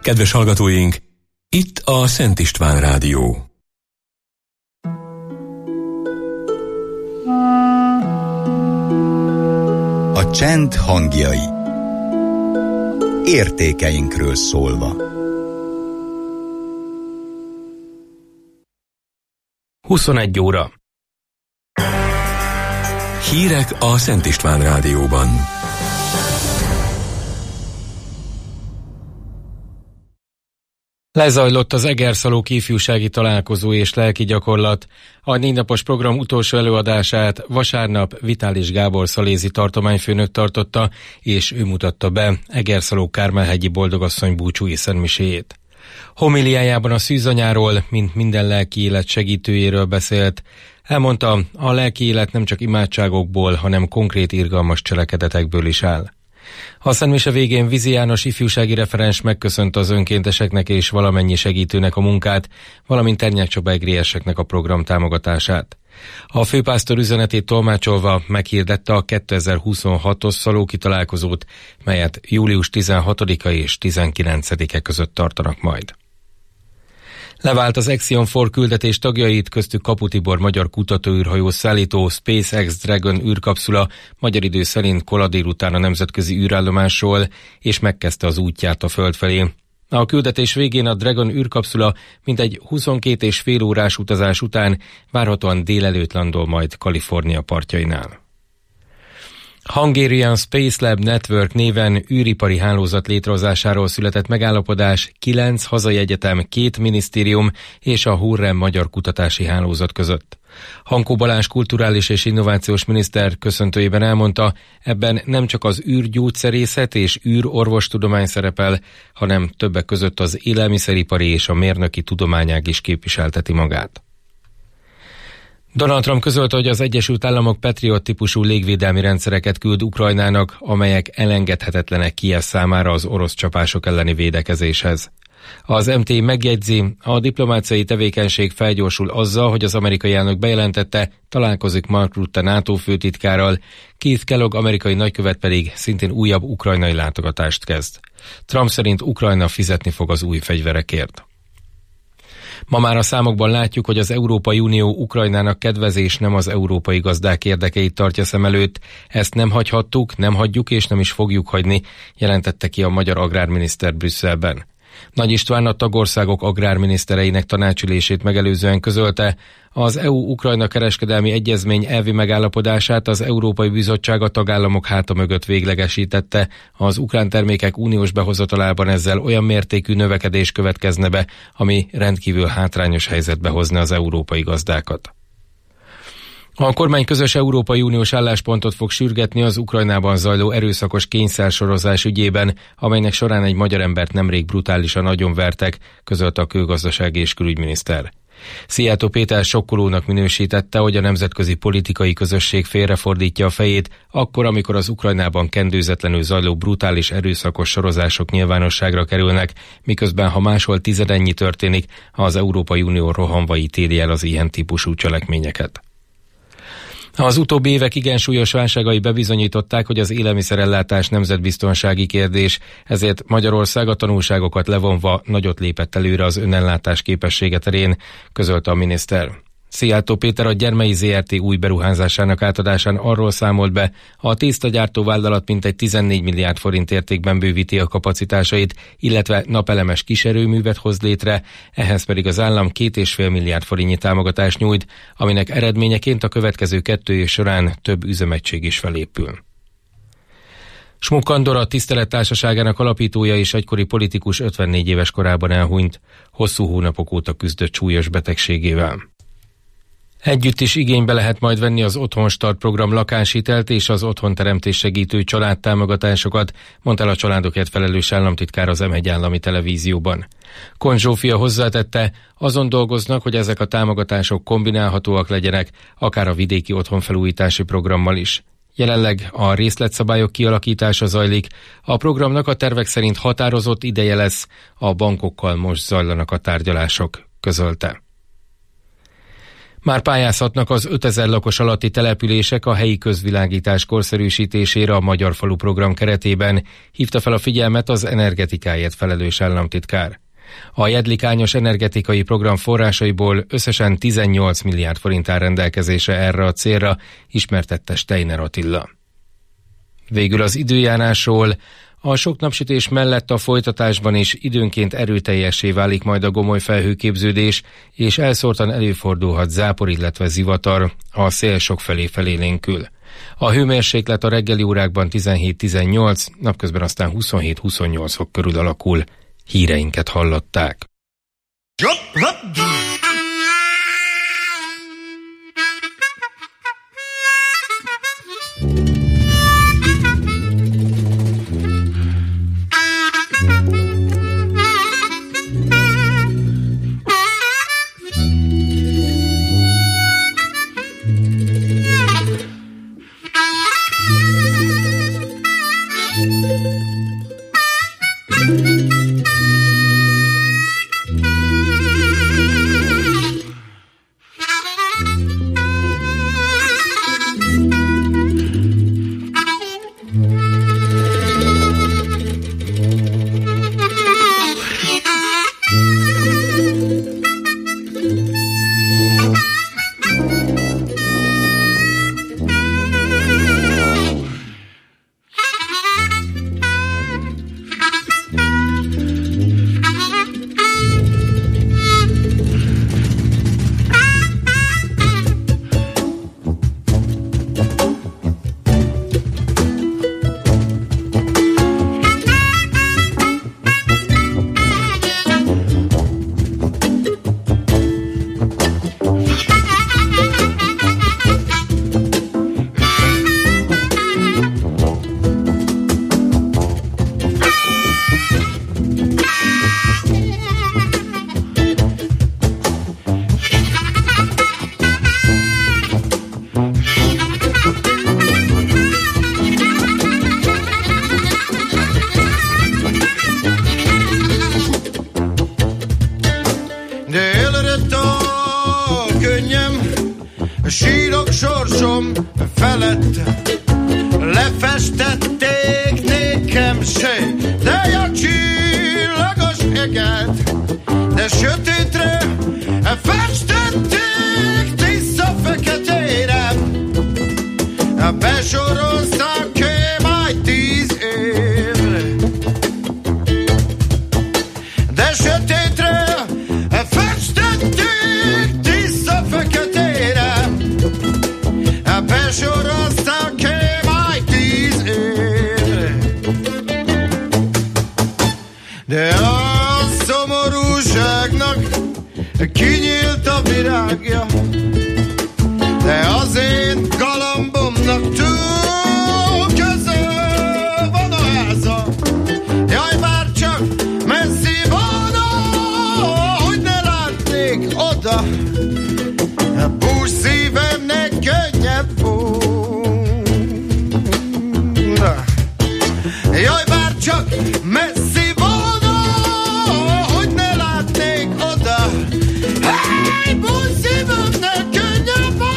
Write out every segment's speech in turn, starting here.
Kedves hallgatóink, itt a Szent István Rádió. A csend hangjai. Értékeinkről szólva. 21 óra. Hírek a Szent István Rádióban. Lezajlott az Egerszalók ifjúsági találkozó és lelki gyakorlat. A 4 napos program utolsó előadását vasárnap Vitális Gábor szalézi tartományfőnök tartotta, és ő mutatta be Egerszalók Kármelhegyi Boldogasszony búcsúi szentmiséjét. Homiliájában a szűzanyáról, mint minden lelki élet segítőjéről beszélt. Elmondta, a lelki élet nem csak imádságokból, hanem konkrét irgalmas cselekedetekből is áll. A szentmise végén Vizi János ifjúsági referens megköszönte az önkénteseknek és valamennyi segítőnek a munkát, valamint Ternyák Csaba egrélyeseknek a program támogatását. A főpásztor üzenetét tolmácsolva meghirdette a 2026-os szalóki találkozót, melyet július 16-a és 19-e között tartanak majd. Levált az Axiom 4 küldetés tagjait, köztük Kapu Tibor magyar kutatóűrhajó szállító, SpaceX Dragon űrkapszula magyar idő szerint kora délután a nemzetközi űrállomásról, és megkezdte az útját a Föld felé. A küldetés végén a Dragon űrkapszula mintegy 22,5 órás utazás után várhatóan délelőtt landol majd Kalifornia partjainál. Hungarian Space Lab Network néven űripari hálózat létrehozásáról született megállapodás 9 hazai egyetem, 2 minisztérium és a Hurrem magyar kutatási hálózat között. Hankó Balázs kulturális és innovációs miniszter köszöntőjében elmondta, ebben nem csak az űrgyógyszerészet és űrorvostudomány szerepel, hanem többek között az élelmiszeripari és a mérnöki tudományág is képviselteti magát. Donald Trump közölte, hogy az Egyesült Államok Patriot típusú légvédelmi rendszereket küld Ukrajnának, amelyek elengedhetetlenek Kijev számára az orosz csapások elleni védekezéshez. Az MT megjegyzi, a diplomáciai tevékenység felgyorsul azzal, hogy az amerikai elnök bejelentette, találkozik Mark Rutte NATO főtitkárral, Keith Kellogg amerikai nagykövet pedig szintén újabb ukrajnai látogatást kezd. Trump szerint Ukrajna fizetni fog az új fegyverekért. Ma már a számokban látjuk, hogy az Európai Unió Ukrajnának kedvezés nem az európai gazdák érdekeit tartja szem előtt. Ezt nem hagyhattuk, nem hagyjuk és nem is fogjuk hagyni, jelentette ki a magyar agrárminiszter Brüsszelben. Nagy István a tagországok agrárminisztereinek tanácsülését megelőzően közölte, az EU-Ukrajna kereskedelmi egyezmény elvi megállapodását az Európai Bizottság a tagállamok háta mögött véglegesítette, az ukrán termékek uniós behozatalában ezzel olyan mértékű növekedés következne be, ami rendkívül hátrányos helyzetbe hozna az európai gazdákat. A kormány közös Európai Uniós álláspontot fog sürgetni az Ukrajnában zajló erőszakos kényszersorozás ügyében, amelynek során egy magyar embert nemrég brutálisan agyonvertek, közölte a külgazdasági és külügyminiszter. Szijjártó Péter sokkolónak minősítette, hogy a nemzetközi politikai közösség félrefordítja a fejét, akkor, amikor az Ukrajnában kendőzetlenül zajló brutális erőszakos sorozások nyilvánosságra kerülnek, miközben ha máshol tizedennyi történik, az Európai Unió rohanva ítéli el az ilyen típusú cselekményeket. Az utóbbi évek igen súlyos válságai bebizonyították, hogy az élelmiszerellátás nemzetbiztonsági kérdés, ezért Magyarország a tanulságokat levonva nagyot lépett előre az önellátás képessége terén, közölte a miniszter. Szijjártó Péter a Gyermei Zrt. Új beruházásának átadásán arról számolt be, a tésztagyártó vállalat mintegy 14 milliárd forint értékben bővíti a kapacitásait, illetve napelemes kiserőművet hoz létre, ehhez pedig az állam 2,5 milliárd forintnyi támogatást nyújt, aminek eredményeként a következő 2 év során több üzemegység is felépül. Smuk Andor, a Tisztelettársaságának alapítója és egykori politikus 54 éves korában elhunyt, hosszú hónapok óta küzdött súlyos betegségével. Együtt is igénybe lehet majd venni az Otthonstart program lakáshitelt és az otthonteremtés segítő családtámogatásokat, mondta el a családokért felelős államtitkár az M1 állami televízióban. Kon Zsófia hozzátette, azon dolgoznak, hogy ezek a támogatások kombinálhatóak legyenek, akár a vidéki otthonfelújítási programmal is. Jelenleg a részletszabályok kialakítása zajlik, a programnak a tervek szerint határozott ideje lesz, a bankokkal most zajlanak a tárgyalások, közölte. Már pályázhatnak az 5000 lakos alatti települések a helyi közvilágítás korszerűsítésére a Magyar Falu program keretében, hívta fel a figyelmet az energetikáért felelős államtitkár. A jedlikányos energetikai program forrásaiból összesen 18 milliárd forint áll rendelkezésre erre a célra, ismertette Steiner Attila. Végül az időjárásról. A sok napsütés mellett a folytatásban is időnként erőteljessé válik majd a gomoly felhőképződés, és elszórtan előfordulhat zápor, illetve zivatar, a szél sokfelé felélénkül. A hőmérséklet a reggeli órákban 17-18, napközben aztán 27-28 fok körül alakul. Híreinket hallották. Sírok sorsom felett, lefestették nékem sej, de a csillagos eget, de sötétre festették tiszta feketére, besorozták majd 10 évre, de sötétre festették tiszta feketére, besorozták majd 10 évre, de a szomorúságnak kinyílt a virágja, de az én galambomnak túl közel van a háza. Jaj, már csak messzi van, hogy ne látnék oda, bús szívemnek könnyebb volna. Jaj, már csak messzi van, hogy ne látnék oda, hey, bús szívemnek könnyebb volna.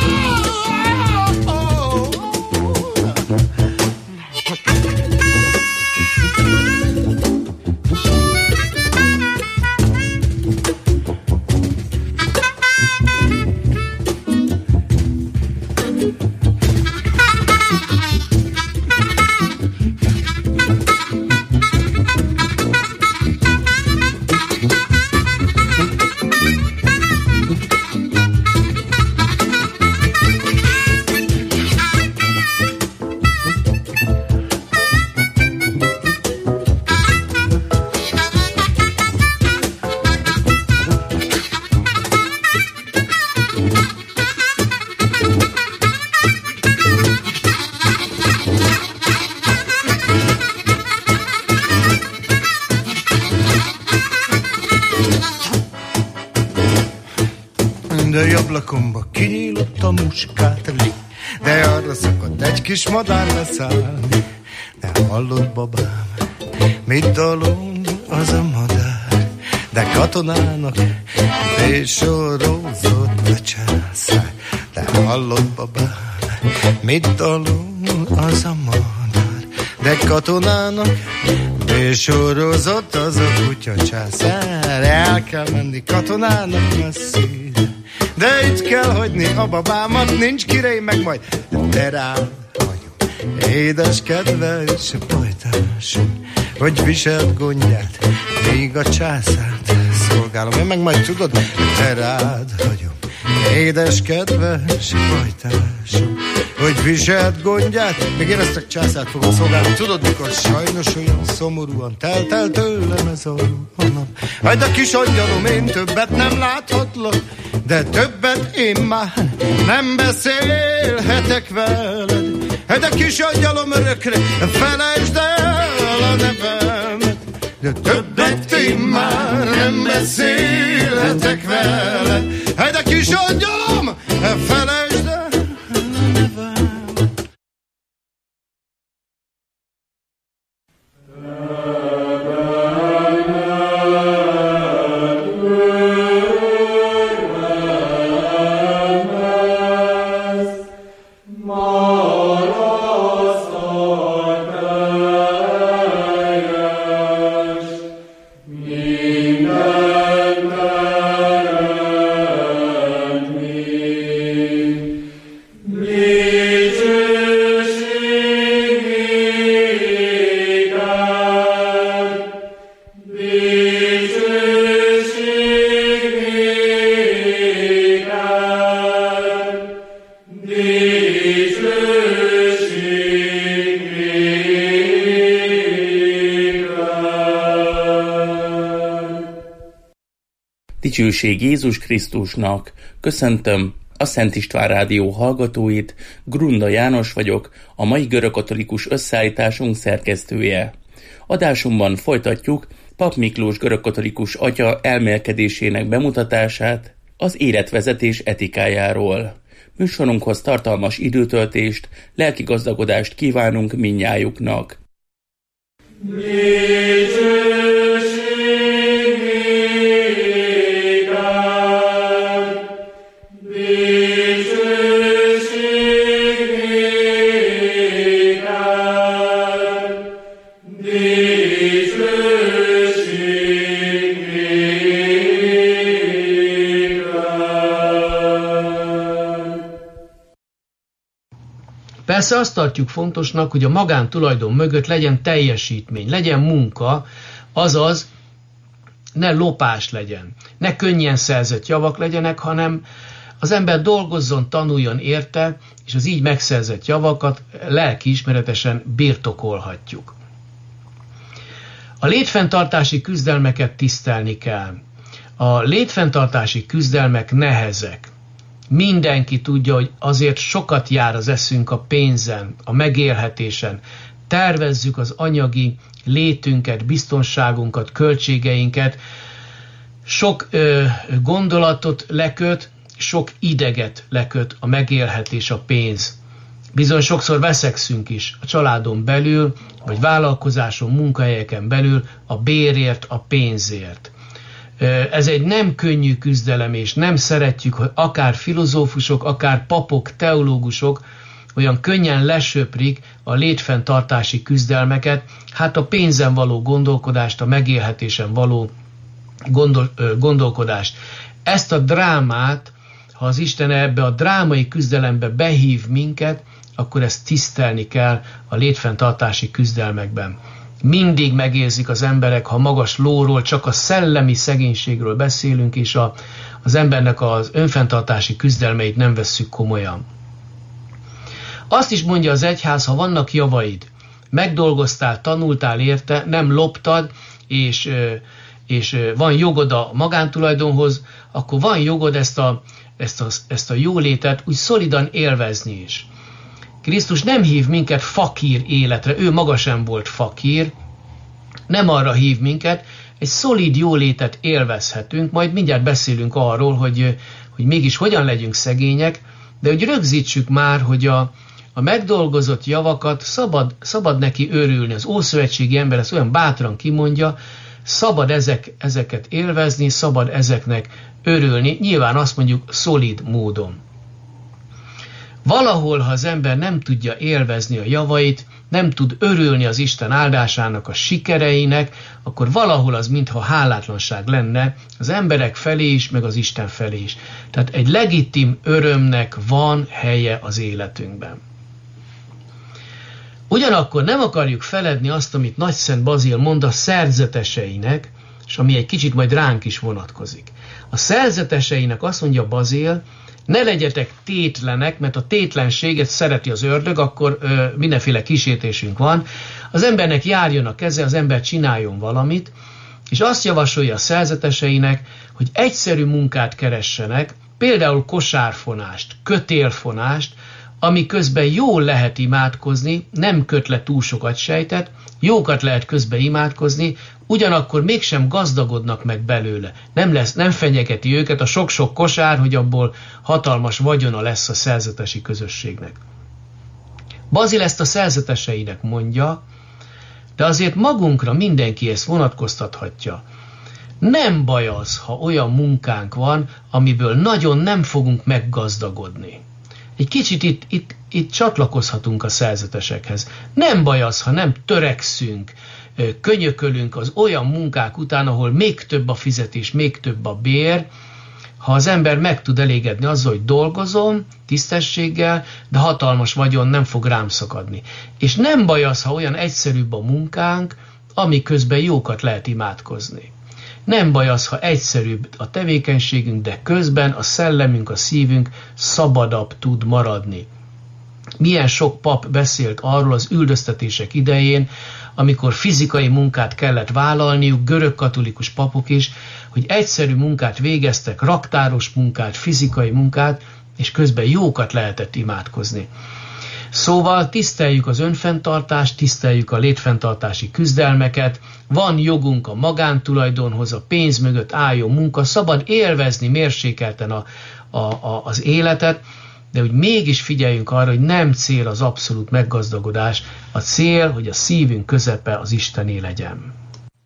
De ablakomba kinyílott a muskátli, de arra szakadt egy kis madár leszállni. De hallod, babám, mit dalol az a madár? de katonának besorozott a császár. De hallod, babám, mit dalol az a madár, de katonának besorozott az a kutya császár. El kell menni katonának messzire, de itt kell hagyni a babámat, nincs kirej meg majd, de rád vagyok, édes kedves pajtásom, hogy viselt gondját, míg a császárt szolgálom. Én meg majd tudod, de rád vagyok, édes kedves pajtásom, hogy viselt gondját, még én ezt a császárt fogom szolgálni. Tudod, mikor sajnos olyan szomorúan telt tőlem ez a nap. Hagyd a kis angyalom, én többet nem láthatlak, de többet én már nem beszélhetek veled. Hagyd a kis angyalom, örökre felejtsd el a nevemet, de többet én már nem beszélhetek veled. Hagyd a kis angyalom, felejtsd el a nevemet. Dicsőség Jézus Krisztusnak! Köszöntöm a Szent István Rádió hallgatóit, Grunda János vagyok, a mai görögkatolikus összeállításunk szerkesztője. Adásunkban folytatjuk Pap Miklós görögkatolikus atya elmélkedésének bemutatását az életvezetés etikájáról. Műsorunkhoz tartalmas időtöltést, lelki gazdagodást kívánunk mindnyájuknak. Persze azt tartjuk fontosnak, hogy a magántulajdon mögött legyen teljesítmény, legyen munka, azaz ne lopás legyen, ne könnyen szerzett javak legyenek, hanem az ember dolgozzon, tanuljon érte, és az így megszerzett javakat lelkiismeretesen birtokolhatjuk. A létfenntartási küzdelmeket tisztelni kell. A létfenntartási küzdelmek nehezek. Mindenki tudja, hogy azért sokat jár az eszünk a pénzen, a megélhetésen. Tervezzük az anyagi létünket, biztonságunkat, költségeinket. Sok gondolatot leköt, sok ideget leköt a megélhetés, a pénz. Bizony sokszor veszekszünk is a családon belül, vagy vállalkozáson, munkahelyeken belül a bérért, a pénzért. Ez egy nem könnyű küzdelem, és nem szeretjük, hogy akár filozófusok, akár papok, teológusok olyan könnyen lesöprik a létfenntartási küzdelmeket, hát a pénzen való gondolkodást, a megélhetésen való gondolkodást. Ezt a drámát, ha az Isten ebbe a drámai küzdelembe behív minket, akkor ezt tisztelni kell a létfenntartási küzdelmekben. Mindig megérzik az emberek, ha magas lóról, csak a szellemi szegénységről beszélünk, és az embernek az önfenntartási küzdelmeit nem vesszük komolyan. Azt is mondja az egyház, ha vannak javaid, megdolgoztál, tanultál érte, nem loptad, és van jogod a magántulajdonhoz, akkor van jogod ezt a jólétet úgy szolidan élvezni is. Krisztus nem hív minket fakír életre, ő maga sem volt fakír, nem arra hív minket, egy szolid jólétet élvezhetünk, majd mindjárt beszélünk arról, hogy mégis hogyan legyünk szegények, de hogy rögzítsük már, hogy a megdolgozott javakat szabad neki örülni. Az ószövetségi ember ezt olyan bátran kimondja, szabad ezeket élvezni, szabad ezeknek örülni, nyilván azt mondjuk szolid módon. Valahol, ha az ember nem tudja élvezni a javait, nem tud örülni az Isten áldásának, a sikereinek, akkor valahol az mintha hálátlanság lenne az emberek felé is, meg az Isten felé is. Tehát egy legitim örömnek van helye az életünkben. Ugyanakkor nem akarjuk feledni azt, amit Nagyszent Bazil mond a szerzeteseinek, és ami egy kicsit majd ránk is vonatkozik. A szerzeteseinek azt mondja Bazil, ne legyetek tétlenek, mert a tétlenséget szereti az ördög, akkor mindenféle kísértésünk van. Az embernek járjon a keze, az ember csináljon valamit, és azt javasolja a szerzeteseinek, hogy egyszerű munkát keressenek, például kosárfonást, kötélfonást, ami közben jól lehet imádkozni, nem köt le túl sokat sejtet, jókat lehet közben imádkozni, ugyanakkor mégsem gazdagodnak meg belőle. Nem fenyegeti őket a sok-sok kosár, hogy abból hatalmas vagyona lesz a szerzetesi közösségnek. Bazil ezt a szerzeteseinek mondja, de azért magunkra mindenki ezt vonatkoztathatja. Nem baj az, ha olyan munkánk van, amiből nagyon nem fogunk meggazdagodni. Egy kicsit itt csatlakozhatunk a szerzetesekhez. Nem baj az, ha nem törekszünk, könyökölünk az olyan munkák után, ahol még több a fizetés, még több a bér, ha az ember meg tud elégedni azzal, hogy dolgozom tisztességgel, de hatalmas vagyon nem fog rám szakadni. És nem baj az, ha olyan egyszerűbb a munkánk, ami közben jókat lehet imádkozni. Nem baj az, ha egyszerűbb a tevékenységünk, de közben a szellemünk, a szívünk szabadabb tud maradni. Milyen sok pap beszélt arról az üldöztetések idején, amikor fizikai munkát kellett vállalniuk, görögkatolikus papok is, hogy egyszerű munkát végeztek, raktáros munkát, fizikai munkát, és közben jókat lehetett imádkozni. Szóval tiszteljük az önfenntartást, tiszteljük a létfenntartási küzdelmeket, van jogunk a magántulajdonhoz, a pénz mögött álló munka, szabad élvezni mérsékelten az életet, de hogy mégis figyeljünk arra, hogy nem cél az abszolút meggazdagodás, a cél, hogy a szívünk közepe az Istené legyen.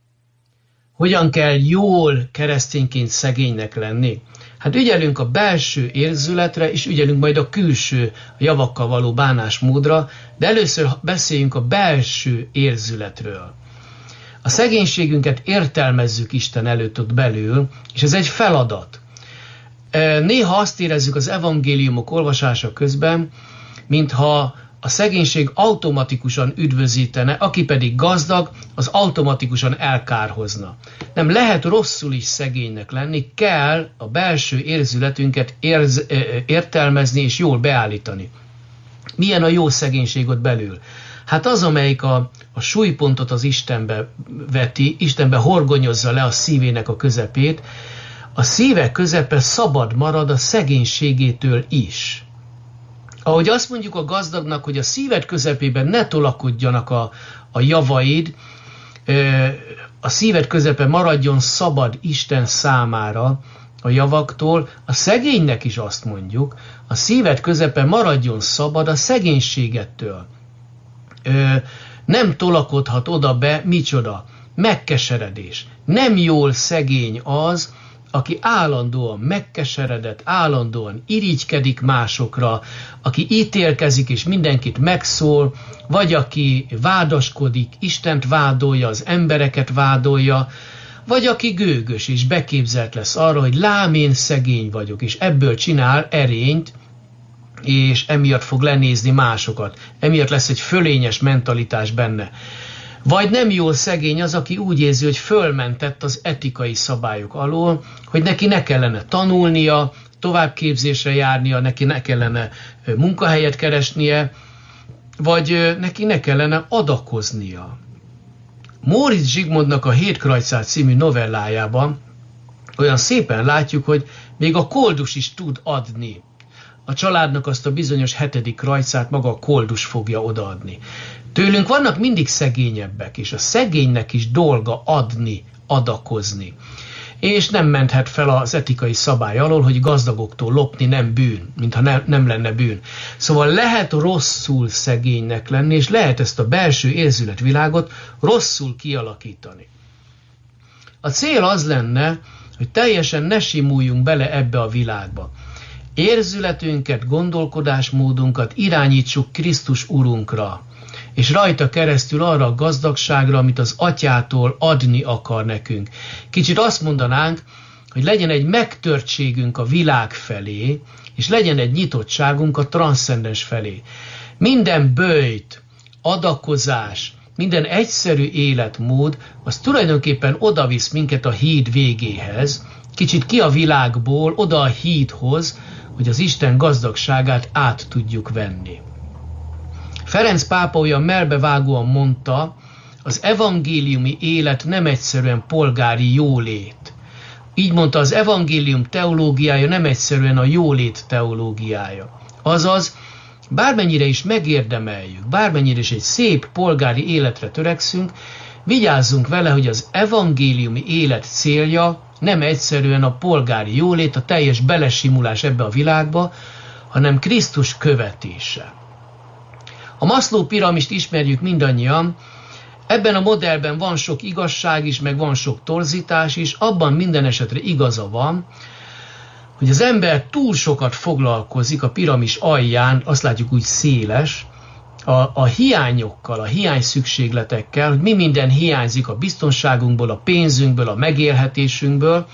Hogyan kell jól keresztényként szegénynek lenni? Hát ügyelünk a belső érzületre, és ügyelünk majd a külső a javakkal való bánásmódra, de először beszéljünk a belső érzületről. A szegénységünket értelmezzük Isten előtt ott belül, és ez egy feladat. Néha azt érezzük az evangéliumok olvasása közben, mintha a szegénység automatikusan üdvözítene, aki pedig gazdag, az automatikusan elkárhozna. Nem lehet rosszul is szegénynek lenni, kell a belső érzületünket értelmezni és jól beállítani. Milyen a jó szegénység ott belül? Hát az, amelyik a súlypontot az Istenbe veti, Istenbe horgonyozza le a szívének a közepét, a szíve közepe szabad marad a szegénységétől is. Ahogy azt mondjuk a gazdagnak, hogy a szíved közepében ne tolakodjanak a javaid, a szíved közepe maradjon szabad Isten számára a javaktól, a szegénynek is azt mondjuk, a szíved közepe maradjon szabad a szegénységettől. Nem tolakodhat oda be, micsoda? Megkeseredés. Nem jól szegény az, aki állandóan megkeseredett, állandóan irigykedik másokra, aki ítélkezik és mindenkit megszól, vagy aki vádaskodik, Istent vádolja, az embereket vádolja, vagy aki gőgös és beképzelt lesz arra, hogy lám én szegény vagyok, és ebből csinál erényt, és emiatt fog lenézni másokat. Emiatt lesz egy fölényes mentalitás benne. Vagy nem jól szegény az, aki úgy érzi, hogy fölmentett az etikai szabályok alól, hogy neki ne kellene tanulnia, továbbképzésre járnia, neki ne kellene munkahelyet keresnie, vagy neki ne kellene adakoznia. Móricz Zsigmondnak a Hétkrajcár című novellájában olyan szépen látjuk, hogy még a koldus is tud adni. A családnak azt a bizonyos 7. krajcát maga a koldus fogja odaadni. Tőlünk vannak mindig szegényebbek, és a szegénynek is dolga adni, adakozni. És nem menthet fel az etikai szabály alól, hogy gazdagoktól lopni nem bűn, mintha nem lenne bűn. Szóval lehet rosszul szegénynek lenni, és lehet ezt a belső érzületvilágot rosszul kialakítani. A cél az lenne, hogy teljesen ne simuljunk bele ebbe a világba. Érzületünket, gondolkodásmódunkat irányítsuk Krisztus Urunkra, és rajta keresztül arra a gazdagságra, amit az Atyától adni akar nekünk. Kicsit azt mondanánk, hogy legyen egy megtörtségünk a világ felé, és legyen egy nyitottságunk a transzcendens felé. Minden böjt, adakozás, minden egyszerű életmód, az tulajdonképpen odavisz minket a híd végéhez, kicsit ki a világból, oda a hídhoz, hogy az Isten gazdagságát át tudjuk venni. Ferenc pápa olyan melbevágóan mondta, az evangéliumi élet nem egyszerűen polgári jólét. Így mondta, az evangélium teológiája nem egyszerűen a jólét teológiája. Azaz, bármennyire is megérdemeljük, bármennyire is egy szép polgári életre törekszünk, vigyázzunk vele, hogy az evangéliumi élet célja nem egyszerűen a polgári jólét, a teljes belesimulás ebbe a világba, hanem Krisztus követése. A Maslow piramist ismerjük mindannyian, ebben a modellben van sok igazság is, meg van sok torzítás is, abban minden esetre igaza van, hogy az ember túl sokat foglalkozik a piramis alján, azt látjuk úgy széles, a hiányokkal, a hiányszükségletekkel, hogy mi minden hiányzik a biztonságunkból, a pénzünkből, a megélhetésünkből,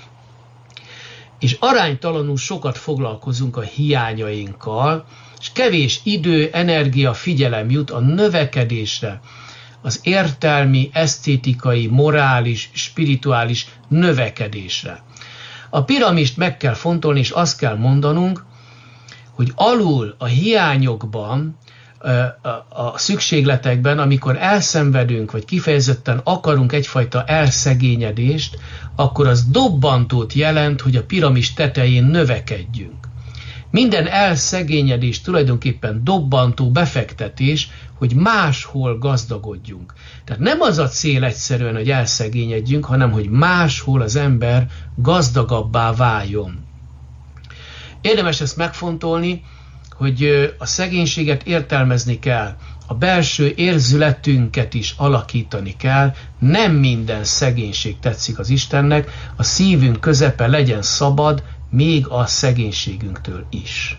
és aránytalanul sokat foglalkozunk a hiányainkkal, és kevés idő, energia, figyelem jut a növekedésre, az értelmi, esztétikai, morális, spirituális növekedésre. A piramist meg kell fontolni, és azt kell mondanunk, hogy alul a hiányokban, a szükségletekben, amikor elszenvedünk, vagy kifejezetten akarunk egyfajta elszegényedést, akkor az dobbantót jelent, hogy a piramis tetején növekedjünk. Minden elszegényedés tulajdonképpen dobbantó befektetés, hogy máshol gazdagodjunk. Tehát nem az a cél egyszerűen, hogy elszegényedjünk, hanem hogy máshol az ember gazdagabbá váljon. Érdemes ezt megfontolni, hogy a szegénységet értelmezni kell, a belső érzületünket is alakítani kell, nem minden szegénység tetszik az Istennek, a szívünk közepe legyen szabad, még a szegénységünktől is.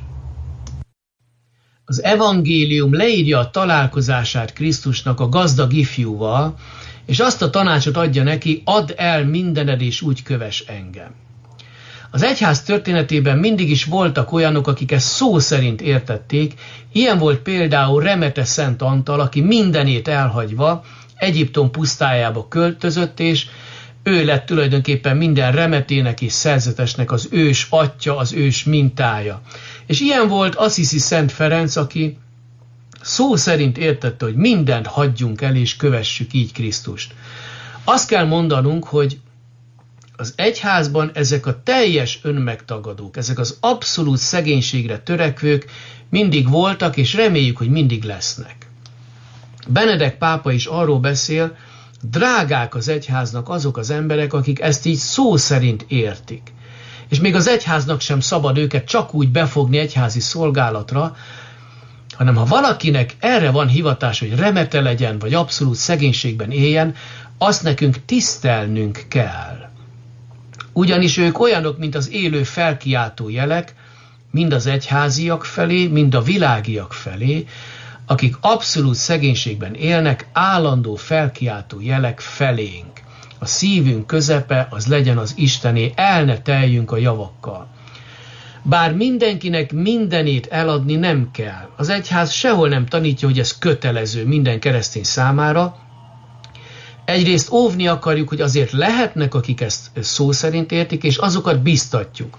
Az evangélium leírja a találkozását Krisztusnak a gazdag ifjúval, és azt a tanácsot adja neki, add el mindened és úgy kövess engem. Az egyház történetében mindig is voltak olyanok, akik ezt szó szerint értették, ilyen volt például Remete Szent Antal, aki mindenét elhagyva Egyiptom pusztájába költözött, és ő lett tulajdonképpen minden remetének és szerzetesnek az ős atya, az ős mintája. És ilyen volt Assisi Szent Ferenc, aki szó szerint értette, hogy mindent hagyjunk el, és kövessük így Krisztust. Azt kell mondanunk, hogy az egyházban ezek a teljes önmegtagadók, ezek az abszolút szegénységre törekvők mindig voltak, és reméljük, hogy mindig lesznek. Benedek pápa is arról beszél, drágák az egyháznak azok az emberek, akik ezt így szó szerint értik. És még az egyháznak sem szabad őket csak úgy befogni egyházi szolgálatra, hanem ha valakinek erre van hivatás, hogy remete legyen, vagy abszolút szegénységben éljen, azt nekünk tisztelnünk kell. Ugyanis ők olyanok, mint az élő felkiáltó jelek, mind az egyháziak felé, mind a világiak felé, akik abszolút szegénységben élnek, állandó felkiáltó jelek felénk. A szívünk közepe az legyen az Istené, el ne teljünk a javakkal. Bár mindenkinek mindenét eladni nem kell. Az egyház sehol nem tanítja, hogy ez kötelező minden keresztény számára. Egyrészt óvni akarjuk, hogy azért lehetnek, akik ezt szó szerint értik, és azokat biztatjuk.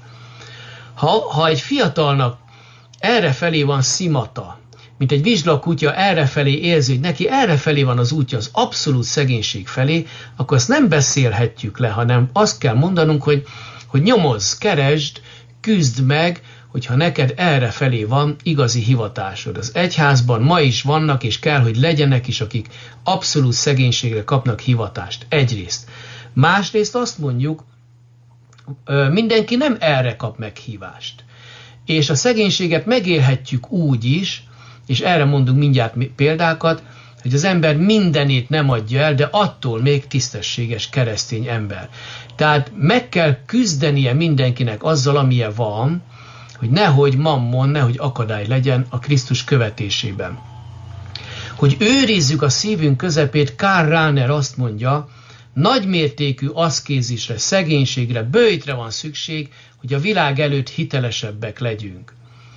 Ha egy fiatalnak errefelé van szimata, mint egy vizslakutya errefelé érzi, hogy neki errefelé van az útja az abszolút szegénység felé, akkor ezt nem beszélhetjük le, hanem azt kell mondanunk, hogy nyomozz, keresd, küzd meg, hogyha neked errefelé van igazi hivatásod. Az egyházban ma is vannak, és kell, hogy legyenek is, akik abszolút szegénységre kapnak hivatást. Egyrészt. Másrészt azt mondjuk, mindenki nem erre kap meghívást. És a szegénységet megélhetjük úgy is, és erre mondunk mindjárt példákat, hogy az ember mindenét nem adja el, de attól még tisztességes keresztény ember. Tehát meg kell küzdenie mindenkinek azzal, amilyen van, hogy nehogy mammon, nehogy akadály legyen a Krisztus követésében. Hogy őrizzük a szívünk közepét, Karl Rahner azt mondja, nagymértékű aszkézisre, szegénységre, böjtre van szükség, hogy a világ előtt hitelesebbek legyünk.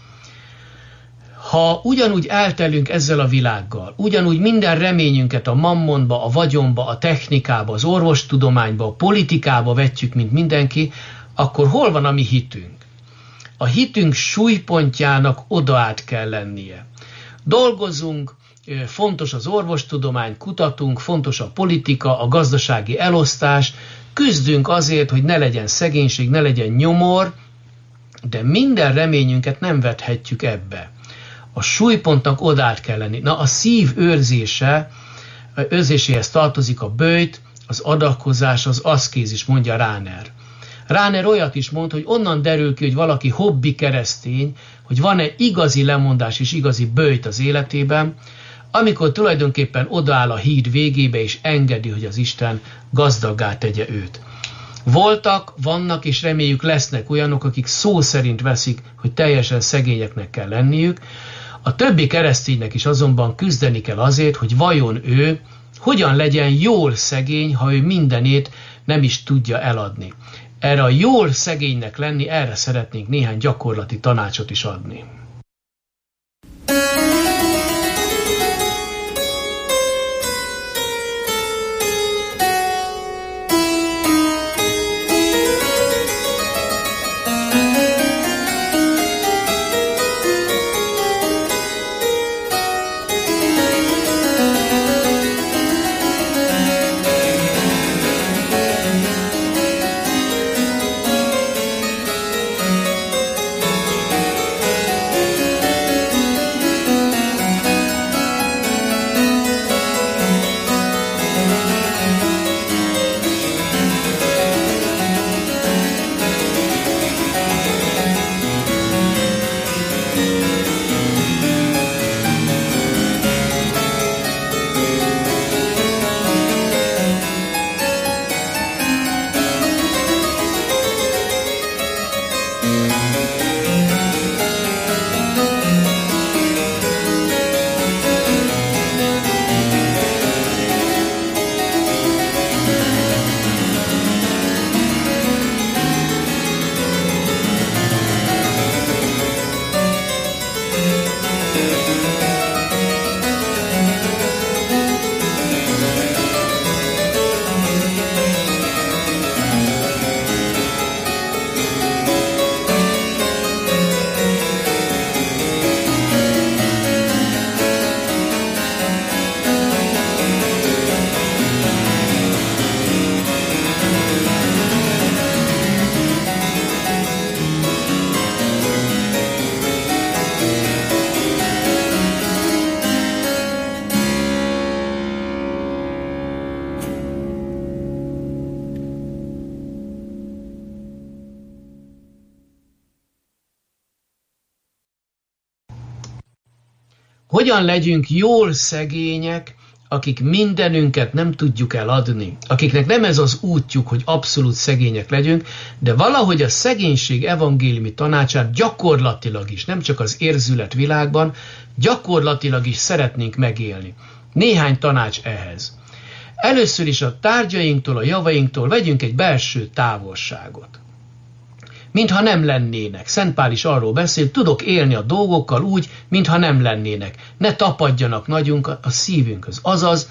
Ha ugyanúgy eltelünk ezzel a világgal, ugyanúgy minden reményünket a mammonba, a vagyonba, a technikába, az orvostudományba, a politikába vetjük, mint mindenki, akkor hol van a mi hitünk? A hitünk súlypontjának odaát kell lennie. Dolgozunk, fontos az orvostudomány, kutatunk, fontos a politika, a gazdasági elosztás, küzdünk azért, hogy ne legyen szegénység, ne legyen nyomor, de minden reményünket nem vethetjük ebbe. A súlypontnak odát kell lenni. Na, a szív őrzéséhez tartozik a böjt, az adakozás, az aszkézis, mondja Rahner. Rahner olyat is mond, hogy onnan derül ki, hogy valaki hobbi keresztény, hogy van-e igazi lemondás és igazi böjt az életében, amikor tulajdonképpen odaáll a híd végébe, és engedi, hogy az Isten gazdaggá tegye őt. Voltak, vannak, és reméljük lesznek olyanok, akik szó szerint veszik, hogy teljesen szegényeknek kell lenniük. A többi kereszténynek is azonban küzdeni kell azért, hogy vajon ő hogyan legyen jól szegény, ha ő mindenét nem is tudja eladni. Erre a jól szegénynek lenni, erre szeretnénk néhány gyakorlati tanácsot is adni. Hogyan legyünk jól szegények, akik mindenünket nem tudjuk eladni, akiknek nem ez az útjuk, hogy abszolút szegények legyünk, de valahogy a szegénység evangéliumi tanácsát gyakorlatilag is, nem csak az érzület világban, gyakorlatilag is szeretnénk megélni. Néhány tanács ehhez. Először is a tárgyainktól, a javainktól vegyünk egy belső távolságot. Mintha nem lennének. Szent Pál is arról beszél, tudok élni a dolgokkal úgy, mintha nem lennének. Ne tapadjanak nagyon a szívünkhöz. Azaz,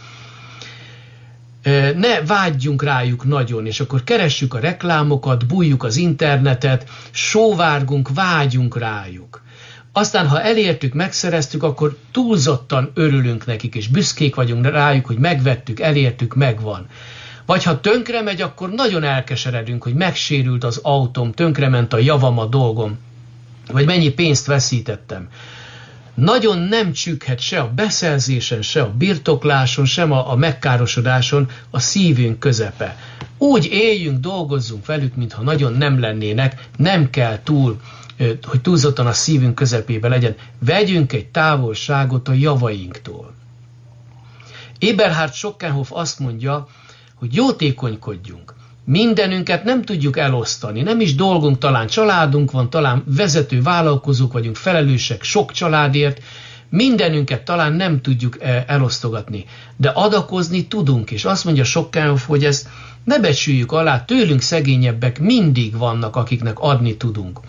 ne vágyjunk rájuk nagyon, és akkor keressük a reklámokat, bújjuk az internetet, sóvárgunk, vágyunk rájuk. Aztán, ha elértük, megszereztük, akkor túlzottan örülünk nekik, és büszkék vagyunk rájuk, hogy megvettük, elértük, megvan. Vagy ha tönkre megy, akkor nagyon elkeseredünk, hogy megsérült az autóm, tönkrement a javam, a dolgom, vagy mennyi pénzt veszítettem. Nagyon nem csügghet se a beszerzésen, se a birtokláson, sem a megkárosodáson a szívünk közepe. Úgy éljünk, dolgozzunk velük, mintha nagyon nem lennének, nem kell hogy túlzottan a szívünk közepébe legyen. Vegyünk egy távolságot a javainktól. Eberhard Schockenhoff azt mondja, hogy jótékonykodjunk. Mindenünket nem tudjuk elosztani, nem is dolgunk, talán családunk van, talán vezető vállalkozók vagyunk, felelősek sok családért, mindenünket talán nem tudjuk elosztogatni, de adakozni tudunk, és azt mondja Schockenhoff, hogy ezt ne becsüljük alá, tőlünk szegényebbek mindig vannak, akiknek adni tudunk.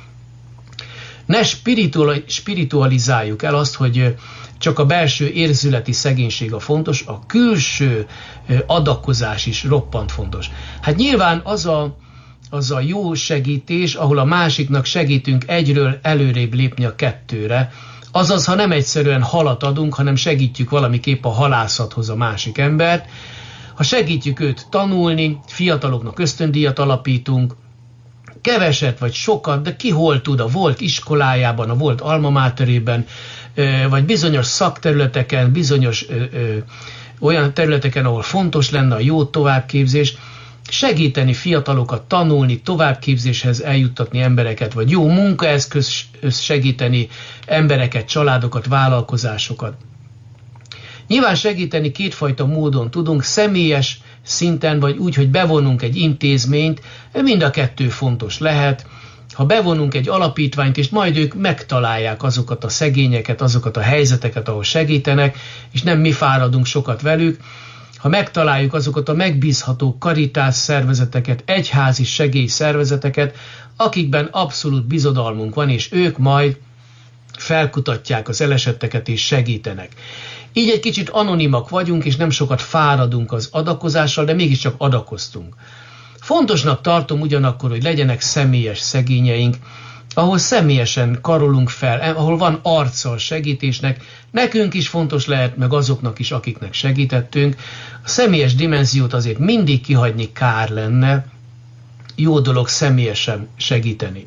Ne spiritualizáljuk el azt, hogy csak a belső érzületi szegénység a fontos, a külső adakozás is roppant fontos. Hát nyilván az a jó segítés, ahol a másiknak segítünk egyről előrébb lépni a kettőre, azaz, ha nem egyszerűen halat adunk, hanem segítjük valamiképp a halászathoz a másik embert, ha segítjük őt tanulni, fiataloknak ösztöndíjat alapítunk, keveset vagy sokat, de ki hol tud, a volt iskolájában, a volt alma materében, vagy bizonyos szakterületeken, bizonyos olyan területeken, ahol fontos lenne a jó továbbképzés, segíteni fiatalokat tanulni, továbbképzéshez eljuttatni embereket, vagy jó munkaeszköz segíteni embereket, családokat, vállalkozásokat. Nyilván segíteni kétfajta módon tudunk, személyes szinten, vagy úgy, hogy bevonunk egy intézményt, mind a kettő fontos lehet. Ha bevonunk egy alapítványt, és majd ők megtalálják azokat a szegényeket, azokat a helyzeteket, ahol segítenek, és nem mi fáradunk sokat velük, ha megtaláljuk azokat a megbízható karitás szervezeteket, egyházi segélyszervezeteket, akikben abszolút bizodalmunk van, és ők majd felkutatják az elesetteket és segítenek. Így egy kicsit anonimak vagyunk, és nem sokat fáradunk az adakozással, de mégiscsak adakoztunk. Fontosnak tartom ugyanakkor, hogy legyenek személyes szegényeink, ahol személyesen karolunk fel, ahol van arca a segítésnek, nekünk is fontos lehet, meg azoknak is, akiknek segítettünk. A személyes dimenziót azért mindig kihagyni kár lenne, jó dolog személyesen segíteni.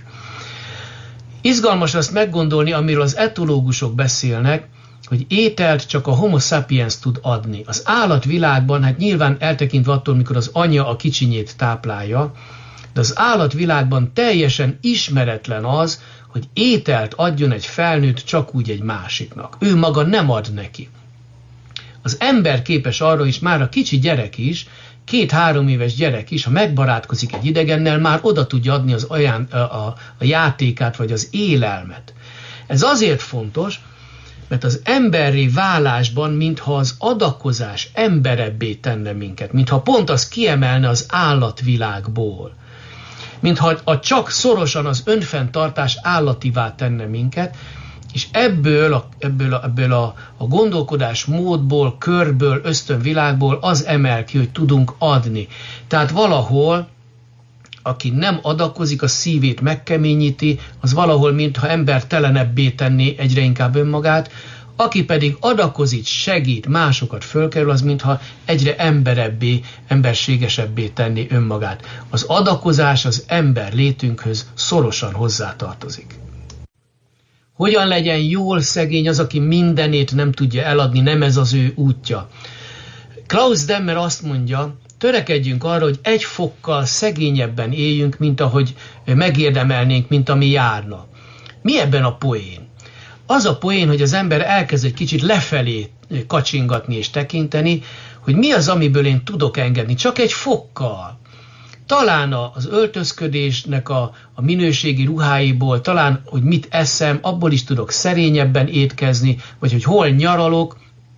Izgalmas azt meggondolni, amiről az etológusok beszélnek, hogy ételt csak a homo sapiens tud adni. Az állatvilágban, hát nyilván eltekintve attól, mikor az anya a kicsinyét táplálja, de az állatvilágban teljesen ismeretlen az, hogy ételt adjon egy felnőtt csak úgy egy másiknak. Ő maga nem ad neki. Az ember képes arra is, már a kicsi gyerek is, 2-3 éves gyerek is, ha megbarátkozik egy idegennel, már oda tudja adni az a játékát, vagy az élelmet. Ez azért fontos, mert az emberré válásban, mintha az adakozás emberebbé tenne minket, mintha pont az kiemelne az állatvilágból, mintha csak szorosan az önfenntartás állativá tenne minket, és ebből a gondolkodás módból, körből, ösztönvilágból az emel ki, hogy tudunk adni. Tehát valahol, aki nem adakozik, a szívét megkeményíti, az valahol, mintha embertelenebbé tenné egyre inkább önmagát, aki pedig adakozik, segít, másokat fölkerül, az mintha egyre emberebbé, emberségesebbé tenné önmagát. Az adakozás az ember létünkhöz szorosan hozzátartozik. Hogyan legyen jól szegény az, aki mindenét nem tudja eladni, nem ez az ő útja? Klaus Demmer azt mondja, törekedjünk arra, hogy 1 fokkal szegényebben éljünk, mint ahogy megérdemelnénk, mint ami járna. Mi ebben a poén? Az a poén, hogy az ember elkezd egy kicsit lefelé kacsingatni és tekinteni, hogy mi az, amiből én tudok engedni, csak 1 fokkal. Talán az öltözködésnek a minőségi ruháiból, talán, hogy mit eszem, abból is tudok szerényebben étkezni, vagy hogy hol nyaralok,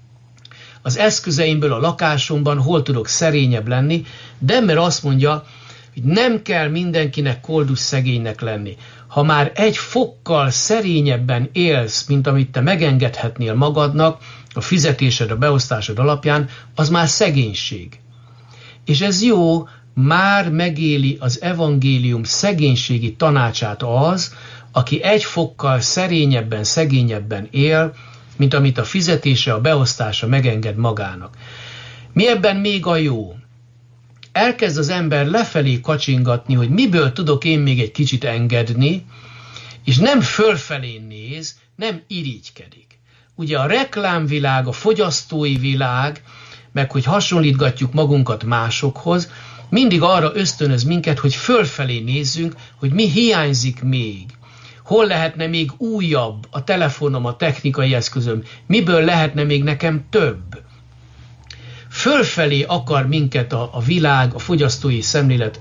az eszközeimből a lakásomban hol tudok szerényebb lenni, de mert azt mondja, hogy nem kell mindenkinek koldus szegénynek lenni. Ha már 1 fokkal szerényebben élsz, mint amit te megengedhetnél magadnak, a fizetésed, a beosztásod alapján, az már szegénység. És ez jó, már megéli az evangélium szegénységi tanácsát az, aki 1 fokkal szerényebben, szegényebben él, mint amit a fizetése, a beosztása megenged magának. Mi ebben még a jó? Elkezd az ember lefelé kacsingatni, hogy miből tudok én még egy kicsit engedni, és nem fölfelé néz, nem irigykedik. Ugye a reklámvilág, a fogyasztói világ, meg hogy hasonlítgatjuk magunkat másokhoz, mindig arra ösztönöz minket, hogy fölfelé nézzünk, hogy mi hiányzik még. Hol lehetne még újabb a telefonom, a technikai eszközöm? Miből lehetne még nekem több? fölfelé akar minket a világ, a fogyasztói szemlélet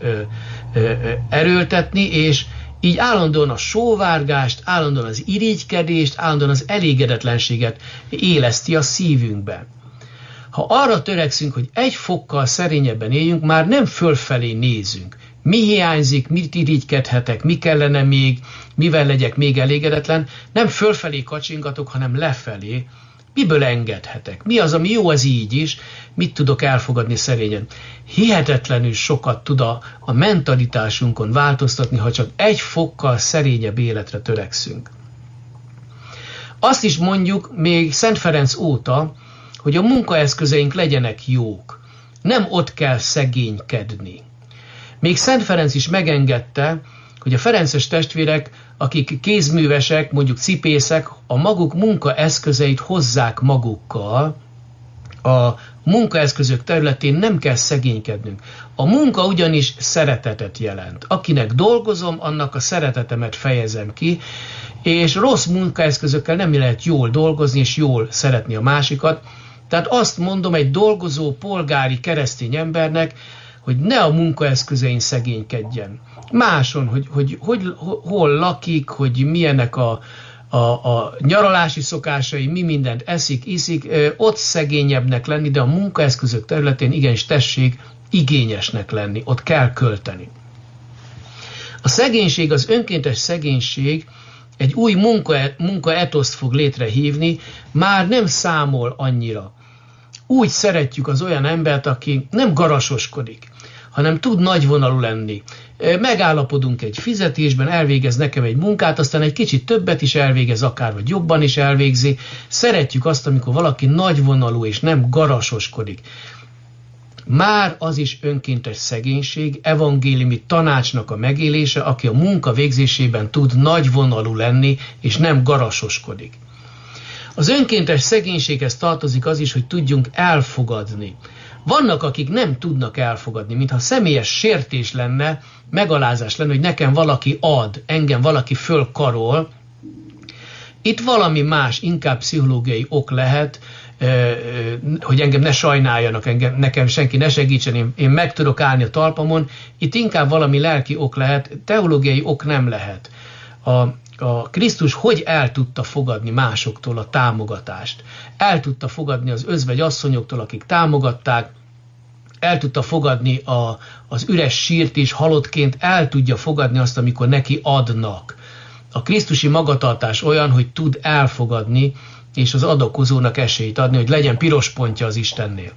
erőltetni, és így állandóan a sóvárgást, állandóan az irigykedést, állandóan az elégedetlenséget éleszti a szívünkbe. Ha arra törekszünk, hogy egy fokkal szerényebben éljünk, már nem fölfelé nézünk. Mi hiányzik, mit irigykedhetek, mi kellene még, mivel legyek még elégedetlen, nem fölfelé kacsingatok, hanem lefelé. Miből engedhetek? Mi az, ami jó, az így is? Mit tudok elfogadni szerényen? Hihetetlenül sokat tud a mentalitásunkon változtatni, ha csak egy fokkal szerényebb életre törekszünk. Azt is mondjuk még Szent Ferenc óta, hogy a munkaeszközeink legyenek jók. Nem ott kell szegénykedni. Még Szent Ferenc is megengedte, hogy a ferences testvérek, akik kézművesek, mondjuk cipészek, a maguk munkaeszközeit hozzák magukkal. A munkaeszközök területén nem kell szegénykednünk. A munka ugyanis szeretetet jelent. Akinek dolgozom, annak a szeretetemet fejezem ki, és rossz munkaeszközökkel nem lehet jól dolgozni, és jól szeretni a másikat. Tehát azt mondom egy dolgozó, polgári, keresztény embernek, hogy ne a munkaeszközein szegénykedjen. Máson, hogy hol lakik, hogy milyenek a nyaralási szokásai, mi mindent eszik, iszik, ott szegényebbnek lenni, de a munkaeszközök területén igenis tessék igényesnek lenni, ott kell költeni. A szegénység, az önkéntes szegénység egy új munkaetoszt fog létrehívni, már nem számol annyira. Úgy szeretjük az olyan embert, aki nem garasoskodik, hanem tud nagyvonalú lenni. Megállapodunk egy fizetésben, elvégez nekem egy munkát, aztán egy kicsit többet is elvégez, akár vagy jobban is elvégzi. Szeretjük azt, amikor valaki nagyvonalú és nem garasoskodik. Már az is önkéntes szegénység, evangéliumi tanácsnak a megélése, aki a munka végzésében tud nagyvonalú lenni, és nem garasoskodik. Az önkéntes szegénységhez tartozik az is, hogy tudjunk elfogadni. Vannak, akik nem tudnak elfogadni, mintha személyes sértés lenne, megalázás lenne, hogy nekem valaki ad, engem valaki fölkarol. Itt valami más, inkább pszichológiai ok lehet, hogy engem ne sajnáljanak, nekem senki ne segítsen, én meg tudok állni a talpamon. Itt inkább valami lelki ok lehet, teológiai ok nem lehet. A Krisztus hogy el tudta fogadni másoktól a támogatást? El tudta fogadni az özvegy asszonyoktól, akik támogatták, el tudta fogadni az üres sírt is, halottként el tudja fogadni azt, amikor neki adnak. A krisztusi magatartás olyan, hogy tud elfogadni, és az adakozónak esélyt adni, hogy legyen piros pontja az Istennél.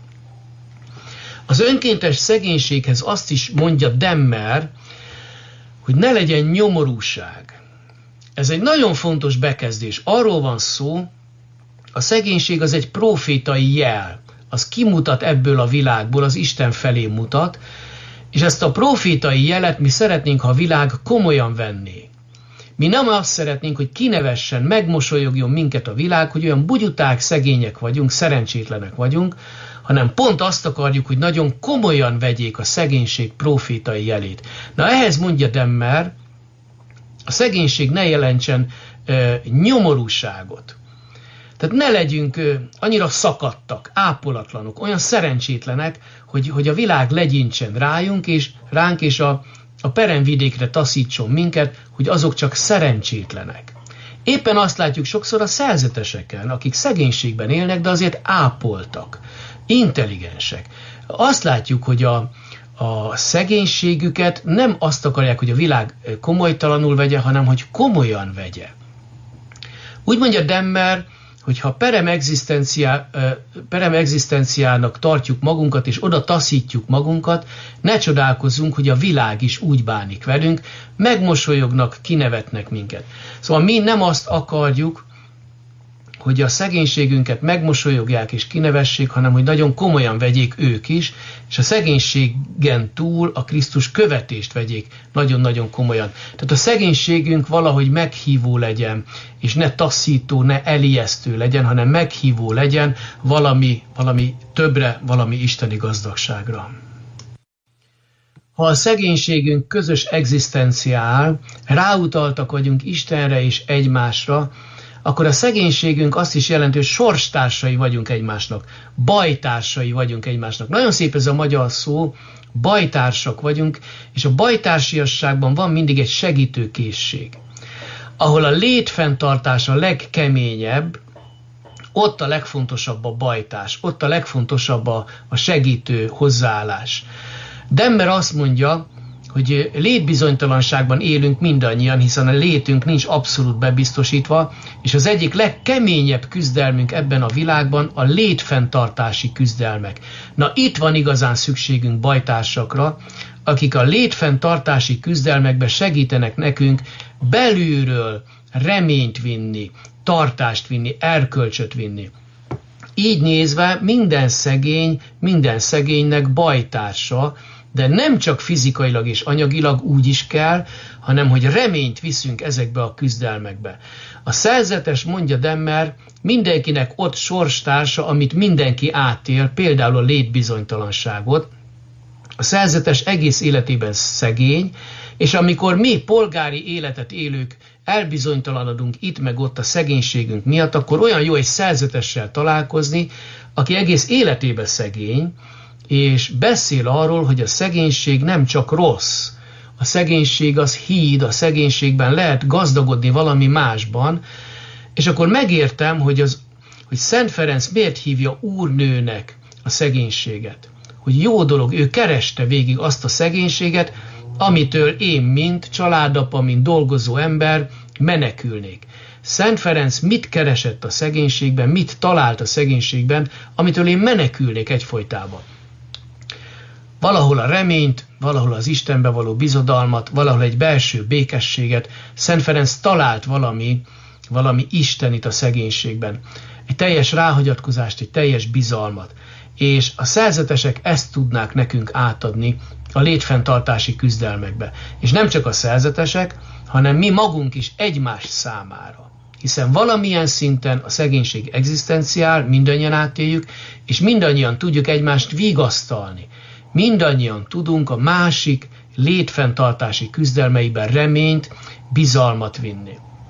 Az önkéntes szegénységhez azt is mondja Demmer, hogy ne legyen nyomorúság. Ez egy nagyon fontos bekezdés. Arról van szó, a szegénység az egy profétai jel. Az kimutat ebből a világból, az Isten felé mutat, és ezt a profétai jelet mi szeretnénk, ha a világ komolyan venné. Mi nem azt szeretnénk, hogy kinevessen, megmosolyogjon minket a világ, hogy olyan bugyuták, szegények vagyunk, szerencsétlenek vagyunk, hanem pont azt akarjuk, hogy nagyon komolyan vegyék a szegénység profétai jelét. Na ehhez mondja Demmer, a szegénység ne jelentsen nyomorúságot. Tehát ne legyünk annyira szakadtak, ápolatlanok, olyan szerencsétlenek, hogy a világ legyintsen ránk, és a peremvidékre taszítson minket, hogy azok csak szerencsétlenek. Éppen azt látjuk sokszor a szerzeteseken, akik szegénységben élnek, de azért ápoltak, intelligensek. Azt látjuk, hogy a szegénységüket nem azt akarják, hogy a világ komolytalanul vegye, hanem hogy komolyan vegye. Úgy mondja Demmer, hogy ha perem egzisztenciának tartjuk magunkat, és oda taszítjuk magunkat, ne csodálkozzunk, hogy a világ is úgy bánik velünk, megmosolyognak, kinevetnek minket. Szóval mi nem azt akarjuk, hogy a szegénységünket megmosolyogják és kinevessék, hanem hogy nagyon komolyan vegyék ők is, és a szegénységen túl a Krisztus követést vegyék nagyon-nagyon komolyan. Tehát a szegénységünk valahogy meghívó legyen, és ne taszító, ne elijesztő legyen, hanem meghívó legyen valami többre, valami isteni gazdagságra. Ha a szegénységünk közös egzisztenciál, ráutaltak vagyunk Istenre és egymásra, akkor a szegénységünk azt is jelenti, hogy sorstársai vagyunk egymásnak, bajtársai vagyunk egymásnak. Nagyon szép ez a magyar szó, bajtársak vagyunk, és a bajtársiasságban van mindig egy segítőkészség. Ahol a létfenntartás a legkeményebb, ott a legfontosabb a bajtárs, ott a legfontosabb a segítő hozzáállás. Demmer azt mondja, hogy létbizonytalanságban élünk mindannyian, hiszen a létünk nincs abszolút bebiztosítva, és az egyik legkeményebb küzdelmünk ebben a világban a létfenntartási küzdelmek. Na itt van igazán szükségünk bajtársakra, akik a létfenntartási küzdelmekbe segítenek nekünk belülről reményt vinni, tartást vinni, erkölcsöt vinni. Így nézve minden szegénynek bajtársa, de nem csak fizikailag és anyagilag úgy is kell, hanem hogy reményt viszünk ezekbe a küzdelmekbe. A szerzetes, mondja Demmer, mindenkinek ott sorstársa, amit mindenki átél, például a létbizonytalanságot. A szerzetes egész életében szegény, és amikor mi polgári életet élők elbizonytalanodunk itt meg ott a szegénységünk miatt, akkor olyan jó egy szerzetessel találkozni, aki egész életében szegény, és beszél arról, hogy a szegénység nem csak rossz. A szegénység az híd, a szegénységben lehet gazdagodni valami másban, és akkor megértem, hogy Szent Ferenc miért hívja úrnőnek a szegénységet. Hogy jó dolog, ő kereste végig azt a szegénységet, amitől én, mint családapa, mint dolgozó ember menekülnék. Szent Ferenc mit keresett a szegénységben, mit talált a szegénységben, amitől én menekülnék egyfolytában. Valahol a reményt, valahol az Istenbe való bizodalmat, valahol egy belső békességet. Szent Ferenc talált valami istenit a szegénységben. Egy teljes ráhagyatkozást, egy teljes bizalmat. És a szerzetesek ezt tudnák nekünk átadni a létfenntartási küzdelmekbe. És nem csak a szerzetesek, hanem mi magunk is egymás számára. Hiszen valamilyen szinten a szegénység egzisztenciál, mindannyian átéljük, és mindannyian tudjuk egymást vigasztalni. Mindannyian tudunk a másik létfenntartási küzdelmeiben reményt, bizalmat vinni.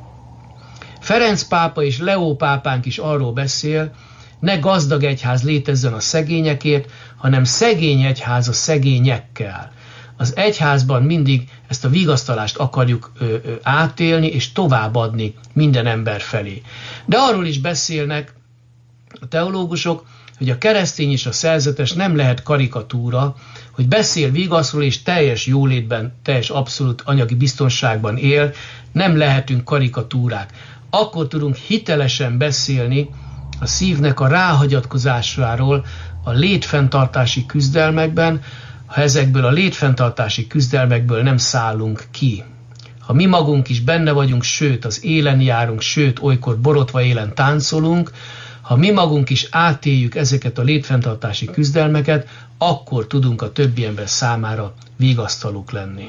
Ferenc pápa és Leó pápánk is arról beszél, ne gazdag egyház létezzen a szegényekért, hanem szegény egyház a szegényekkel. Az egyházban mindig ezt a vigasztalást akarjuk átélni és továbbadni minden ember felé. De arról is beszélnek a teológusok, hogy a keresztény és a szerzetes nem lehet karikatúra, hogy beszél vigaszról és teljes jólétben, teljes abszolút anyagi biztonságban él, nem lehetünk karikatúrák. Akkor tudunk hitelesen beszélni a szívnek a ráhagyatkozásáról a létfenntartási küzdelmekben, ha ezekből a létfenntartási küzdelmekből nem szállunk ki. Ha mi magunk is benne vagyunk, sőt az élen járunk, sőt olykor borotva élen táncolunk, ha mi magunk is átéljük ezeket a létfenntartási küzdelmeket, akkor tudunk a többi ember számára vigasztalók lenni.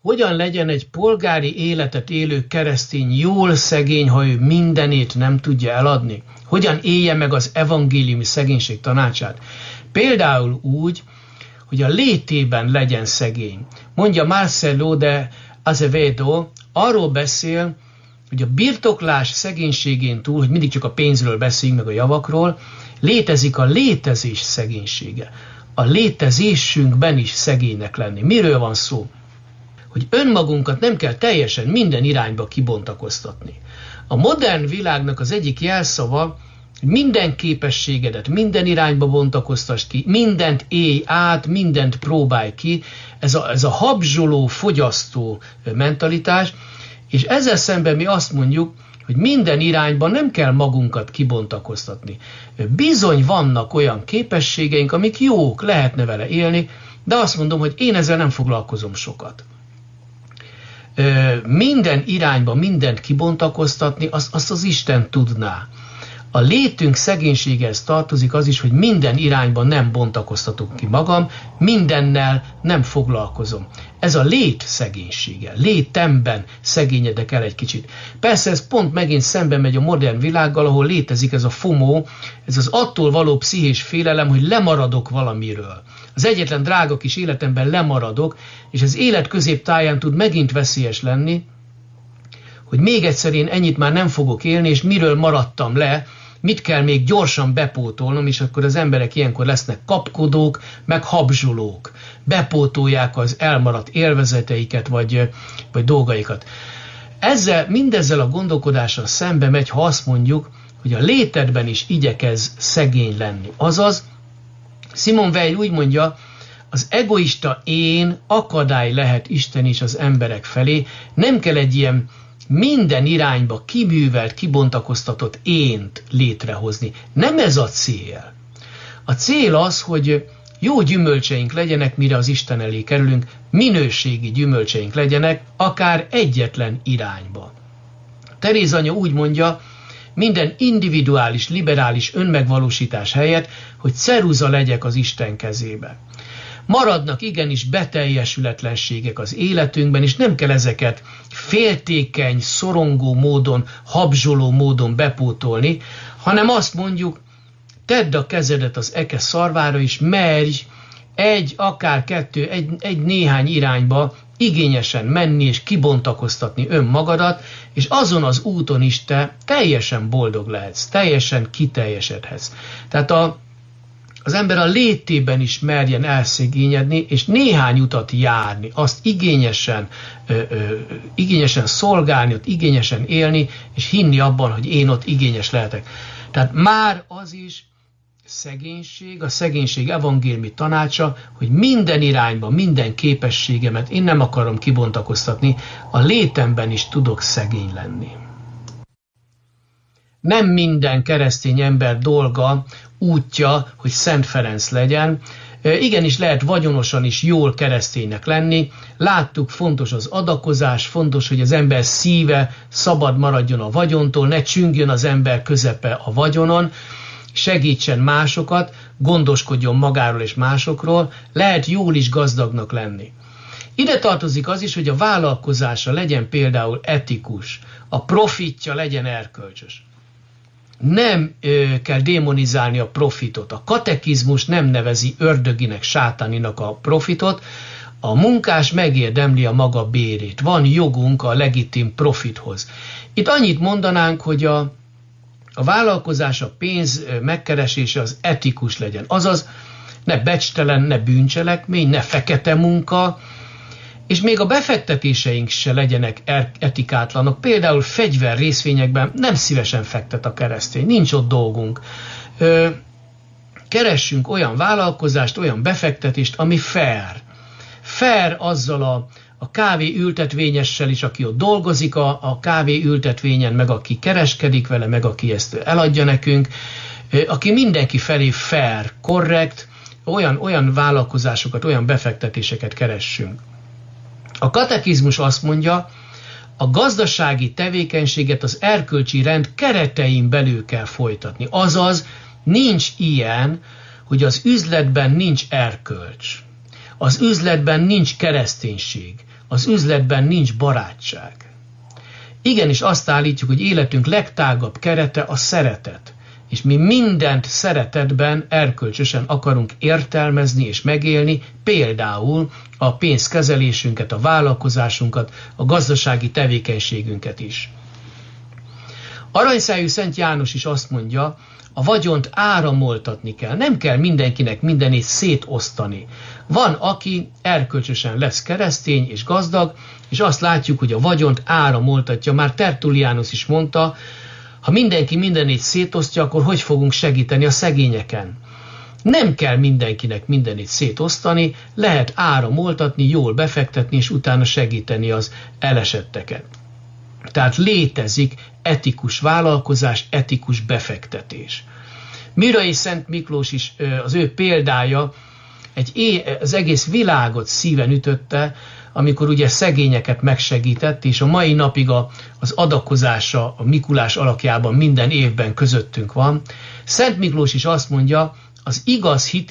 hogyan legyen egy polgári életet élő keresztény jól szegény, ha ő mindenét nem tudja eladni? Hogyan élje meg az evangéliumi szegénység tanácsát? Például úgy, hogy a létében legyen szegény. Mondja Marcelo de Azevedo, arról beszél, hogy a birtoklás szegénységén túl, hogy mindig csak a pénzről beszéljünk, meg a javakról, létezik a létezés szegénysége. A létezésünkben is szegénynek lenni. Miről van szó? Hogy önmagunkat nem kell teljesen minden irányba kibontakoztatni. A modern világnak az egyik jelszava, hogy minden képességedet minden irányba bontakoztasd ki, mindent élj át, mindent próbálj ki, ez a habzsoló, fogyasztó mentalitás, és ezzel szemben mi azt mondjuk, hogy minden irányban nem kell magunkat kibontakoztatni. Bizony vannak olyan képességeink, amik jók, lehetne vele élni, de azt mondom, hogy én ezzel nem foglalkozom sokat. Minden irányba mindent kibontakoztatni, azt az Isten tudná. A létünk szegénységhez tartozik az is, hogy minden irányban nem bontakoztatok ki magam, mindennel nem foglalkozom. Ez a lét szegénysége, létemben szegényedek el egy kicsit. Persze ez pont megint szembe megy a modern világgal, ahol létezik ez a FOMO, ez az attól való pszichés félelem, hogy lemaradok valamiről. Az egyetlen drága kis életemben lemaradok, és az élet középtáján tud megint veszélyes lenni, hogy még egyszer én ennyit már nem fogok élni, és miről maradtam le, mit kell még gyorsan bepótolnom, és akkor az emberek ilyenkor lesznek kapkodók, meg habzsolók. Bepótolják az elmaradt élvezeteiket, vagy dolgaikat. Mindezzel a gondolkodással szembe megy, ha azt mondjuk, hogy a létedben is igyekezz szegény lenni. Azaz, Simon Weil úgy mondja, az egoista én akadály lehet Isten és az emberek felé, nem kell egy ilyen minden irányba kibűvelt, kibontakoztatott ént létrehozni. Nem ez a cél. A cél az, hogy jó gyümölcseink legyenek, mire az Isten elé kerülünk, minőségi gyümölcseink legyenek, akár egyetlen irányba. Teréz anya úgy mondja, minden individuális, liberális önmegvalósítás helyett, hogy ceruza legyek az Isten kezébe. Maradnak igenis beteljesületlenségek az életünkben, és nem kell ezeket féltékeny, szorongó módon, habzsoló módon bepótolni, hanem azt mondjuk, tedd a kezedet az eke szarvára, és merj akár kettő, néhány irányba igényesen menni és kibontakoztatni önmagadat, és azon az úton is te teljesen boldog lehetsz, teljesen kiteljesedhetsz. Tehát az ember a létében is merjen elszegényedni, és néhány utat járni, azt igényesen szolgálni, ott igényesen élni, és hinni abban, hogy én ott igényes lehetek. Tehát már az is szegénység, a szegénység evangéliumi tanácsa, hogy minden irányban, minden képességemet én nem akarom kibontakoztatni, a létemben is tudok szegény lenni. Nem minden keresztény ember dolga, útja, hogy Szent Ferenc legyen. Igenis lehet vagyonosan is jól kereszténynek lenni. Láttuk, fontos az adakozás, fontos, hogy az ember szíve szabad maradjon a vagyontól, ne csüngjön az ember közepe a vagyonon, segítsen másokat, gondoskodjon magáról és másokról, lehet jól is gazdagnak lenni. Ide tartozik az is, hogy a vállalkozása legyen például etikus, a profitja legyen erkölcsös. Nem kell démonizálni a profitot. A katekizmus nem nevezi ördöginek, sátáninak a profitot. A munkás megérdemli a maga bérét. Van jogunk a legitim profithoz. Itt annyit mondanánk, hogy a vállalkozás, a pénz megkeresése az etikus legyen. Azaz ne becstelen, ne bűncselekmény, ne fekete munka, és még a befektetéseink se legyenek etikátlanok. Például fegyver részvényekben nem szívesen fektet a keresztény, nincs ott dolgunk. Keressünk olyan vállalkozást, olyan befektetést, ami fair. Fair azzal a kávé ültetvényessel is, aki ott dolgozik a kávé ültetvényen, meg aki kereskedik vele, meg aki ezt eladja nekünk, aki mindenki felé fair, korrekt, olyan vállalkozásokat, olyan befektetéseket keressünk. A katekizmus azt mondja, a gazdasági tevékenységet az erkölcsi rend keretein belül kell folytatni. Azaz, nincs ilyen, hogy az üzletben nincs erkölcs. Az üzletben nincs kereszténység. az üzletben nincs barátság. Igenis azt állítjuk, hogy életünk legtágabb kerete a szeretet. És mi mindent szeretetben erkölcsösen akarunk értelmezni és megélni, például a pénzkezelésünket, a vállalkozásunkat, a gazdasági tevékenységünket is. Aranyszájú Szent János is azt mondja, a vagyont áramoltatni kell, nem kell mindenkinek mindenét szétosztani. Van, aki erkölcsösen lesz keresztény és gazdag, és azt látjuk, hogy a vagyont áramoltatja. Már Tertullianus is mondta, ha mindenki mindenét szétosztja, akkor hogy fogunk segíteni a szegényeken? Nem kell mindenkinek mindenét szétosztani, lehet áramoltatni, jól befektetni, és utána segíteni az elesetteket. Tehát létezik etikus vállalkozás, etikus befektetés. Mirai Szent Miklós is, az ő példája az egész világot szíven ütötte, amikor ugye szegényeket megsegített, és a mai napig az adakozása a Mikulás alakjában minden évben közöttünk van. Szent Miklós is azt mondja, az igaz hit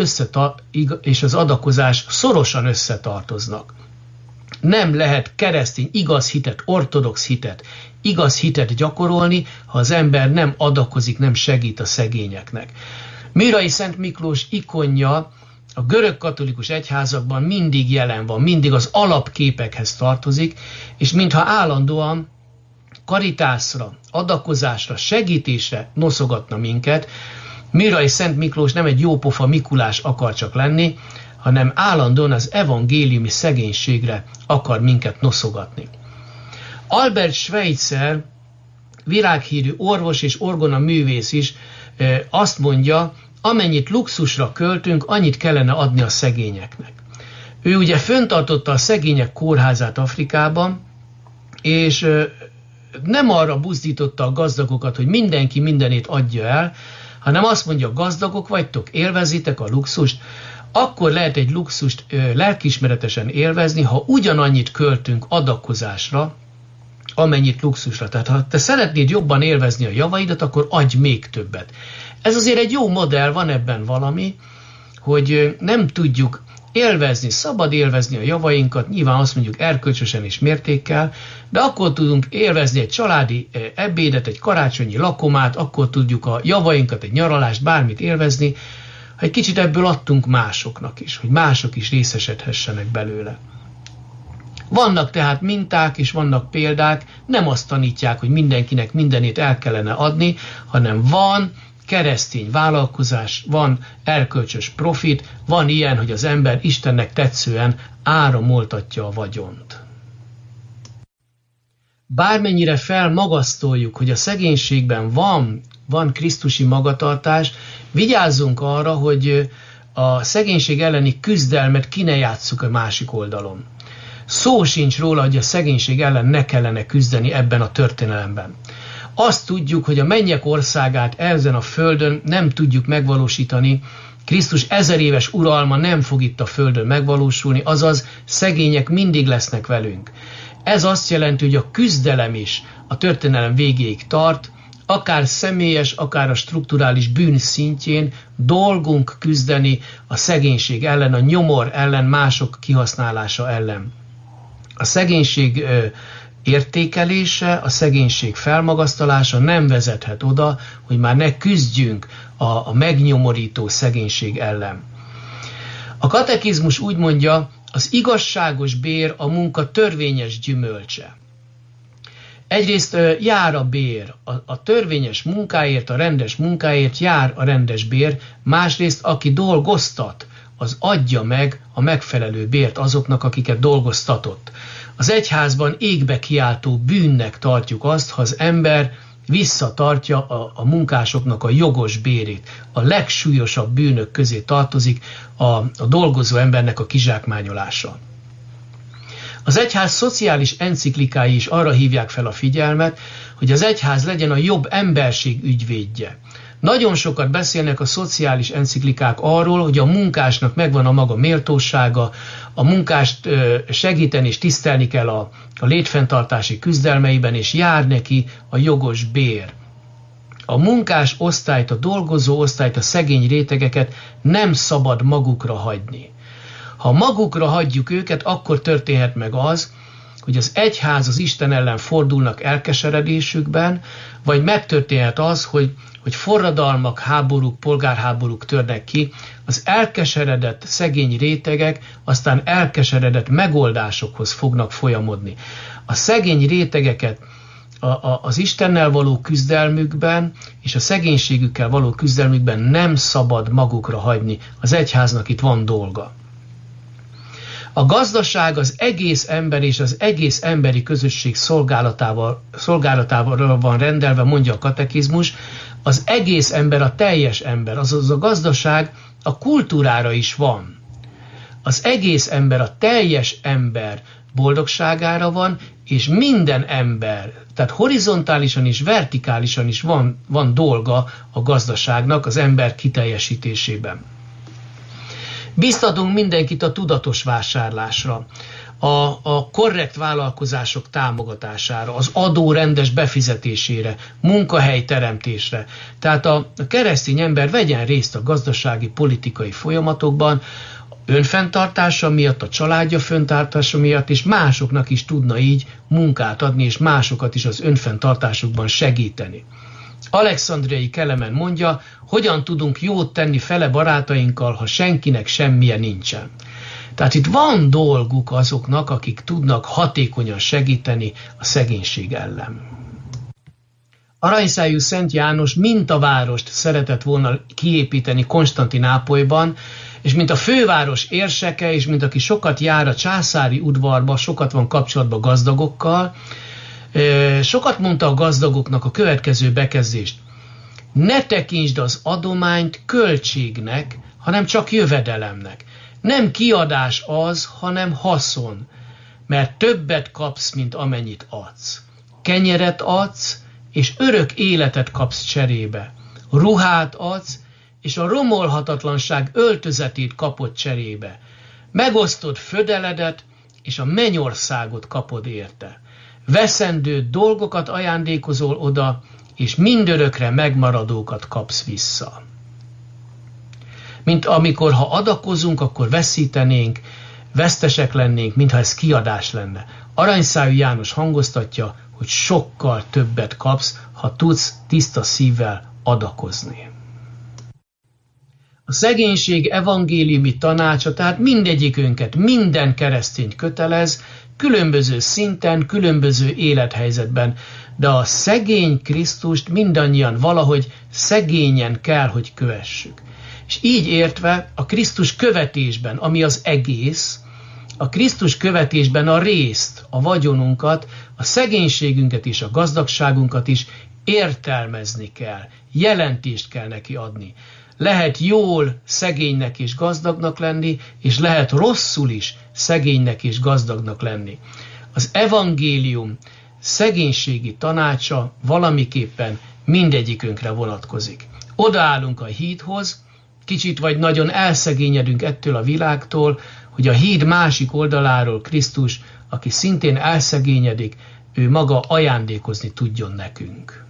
és az adakozás szorosan összetartoznak. Nem lehet keresztény igaz hitet, ortodox hitet, igaz hitet gyakorolni, ha az ember nem adakozik, nem segít a szegényeknek. Mirai Szent Miklós ikonja a görög katolikus egyházakban mindig jelen van, mindig az alapképekhez tartozik, és mintha állandóan karitásra, adakozásra, segítésre noszogatna minket. Mirai Szent Miklós nem egy jópofa Mikulás akar csak lenni, hanem állandóan az evangéliumi szegénységre akar minket noszogatni. Albert Schweitzer, világhírű orvos és orgona művész is azt mondja, amennyit luxusra költünk, annyit kellene adni a szegényeknek. Ő ugye föntartotta a szegények kórházát Afrikában, és nem arra buzdította a gazdagokat, hogy mindenki mindenét adja el, hanem azt mondja, gazdagok vagytok, élvezitek a luxust, akkor lehet egy luxust lelkiismeretesen élvezni, ha ugyanannyit költünk adakozásra, amennyit luxusra. Tehát ha te szeretnéd jobban élvezni a javaidat, akkor adj még többet. Ez azért egy jó modell, van ebben valami, hogy nem tudjuk élvezni, szabad élvezni a javainkat, nyilván azt mondjuk erkölcsösen és mértékkel, de akkor tudunk élvezni egy családi ebédet, egy karácsonyi lakomát, akkor tudjuk a javainkat, egy nyaralást, bármit élvezni, ha egy kicsit ebből adtunk másoknak is, hogy mások is részesedhessenek belőle. Vannak tehát minták és vannak példák, nem azt tanítják, hogy mindenkinek mindenét el kellene adni, hanem van keresztény vállalkozás, van erkölcsös profit, van ilyen, hogy az ember Istennek tetszően áramoltatja a vagyont. Bármennyire felmagasztoljuk, hogy a szegénységben van krisztusi magatartás, vigyázzunk arra, hogy a szegénység elleni küzdelmet ki ne játsszuk a másik oldalon. Szó sincs róla, hogy a szegénység ellen ne kellene küzdeni ebben a történelemben. Azt tudjuk, hogy a mennyek országát ezen a földön nem tudjuk megvalósítani, Krisztus 1000 éves uralma nem fog itt a földön megvalósulni, azaz szegények mindig lesznek velünk. Ez azt jelenti, hogy a küzdelem is a történelem végéig tart, akár személyes, akár a strukturális bűn szintjén dolgunk küzdeni a szegénység ellen, a nyomor ellen, mások kihasználása ellen. A szegénység értékelése, a szegénység felmagasztalása nem vezethet oda, hogy már ne küzdjünk a megnyomorító szegénység ellen. A katekizmus úgy mondja, az igazságos bér a munka törvényes gyümölcse. Egyrészt jár a bér, a törvényes munkáért, a rendes munkáért jár a rendes bér, másrészt aki dolgoztat, az adja meg a megfelelő bért azoknak, akiket dolgoztatott. Az egyházban égbe kiáltó bűnnek tartjuk azt, ha az ember visszatartja a munkásoknak a jogos bérét. A legsúlyosabb bűnök közé tartozik a dolgozó embernek a kizsákmányolása. Az egyház szociális enciklikái is arra hívják fel a figyelmet, hogy az egyház legyen a jobb emberség ügyvédje. Nagyon sokat beszélnek a szociális enciklikák arról, hogy a munkásnak megvan a maga méltósága, a munkást segíteni és tisztelni kell a létfenntartási küzdelmeiben, és jár neki a jogos bér. A munkás osztályt, a dolgozó osztályt, a szegény rétegeket nem szabad magukra hagyni. Ha magukra hagyjuk őket, akkor történhet meg az, hogy az egyház az Isten ellen fordulnak elkeseredésükben, vagy megtörténhet az, hogy forradalmak, háborúk, polgárháborúk törnek ki, az elkeseredett szegény rétegek aztán elkeseredett megoldásokhoz fognak folyamodni. A szegény rétegeket az Istennel való küzdelmükben és a szegénységükkel való küzdelmükben nem szabad magukra hagyni. Az egyháznak itt van dolga. A gazdaság az egész ember és az egész emberi közösség szolgálatával van rendelve, mondja a katekizmus. Az egész ember a teljes ember, azaz a gazdaság a kultúrára is van. Az egész ember, a teljes ember boldogságára van, és minden ember, tehát horizontálisan és vertikálisan is van dolga a gazdaságnak az ember kiteljesítésében. Biztatunk mindenkit a tudatos vásárlásra, a korrekt vállalkozások támogatására, az adó rendes befizetésére, munkahelyteremtésre. Tehát a keresztény ember vegyen részt a gazdasági, politikai folyamatokban, önfenntartása miatt, a családja fenntartása miatt, és másoknak is tudna így munkát adni, és másokat is az önfenntartásukban segíteni. Alexandriai Kelemen mondja, hogyan tudunk jót tenni fele barátainkkal, ha senkinek semmije nincsen. Tehát itt van dolguk azoknak, akik tudnak hatékonyan segíteni a szegénység ellen. Aranyszájú Szent János mintavárost szeretett volna kiépíteni Konstantinápolyban, és mint a főváros érseke, és mint aki sokat jár a császári udvarba, sokat van kapcsolatban gazdagokkal, sokat mondta a gazdagoknak a következő bekezdést. Ne tekintsd az adományt költségnek, hanem csak jövedelemnek. Nem kiadás az, hanem haszon, mert többet kapsz, mint amennyit adsz. Kenyeret adsz, és örök életet kapsz cserébe. Ruhát adsz, és a romolhatatlanság öltözetét kapod cserébe. Megosztod födeledet, és a mennyországot kapod érte. Veszendő dolgokat ajándékozol oda, és mindörökre megmaradókat kapsz vissza. Mint amikor, ha adakozunk, akkor veszítenénk, vesztesek lennénk, mintha ez kiadás lenne. Aranyszájú János hangoztatja, hogy sokkal többet kapsz, ha tudsz tiszta szívvel adakozni. A szegénység evangéliumi tanácsa, tehát mindegyikünket, minden keresztényt kötelez, különböző szinten, különböző élethelyzetben, de a szegény Krisztust mindannyian valahogy szegényen kell, hogy kövessük. És így értve a Krisztus követésben, ami az egész, a Krisztus követésben a részt, a vagyonunkat, a szegénységünket és a gazdagságunkat is értelmezni kell, jelentést kell neki adni. Lehet jól szegénynek és gazdagnak lenni, és lehet rosszul is szegénynek és gazdagnak lenni. Az evangélium szegénységi tanácsa valamiképpen mindegyikünkre vonatkozik. Odaállunk a hídhoz, kicsit vagy nagyon elszegényedünk ettől a világtól, hogy a híd másik oldaláról Krisztus, aki szintén elszegényedik, ő maga ajándékozni tudjon nekünk.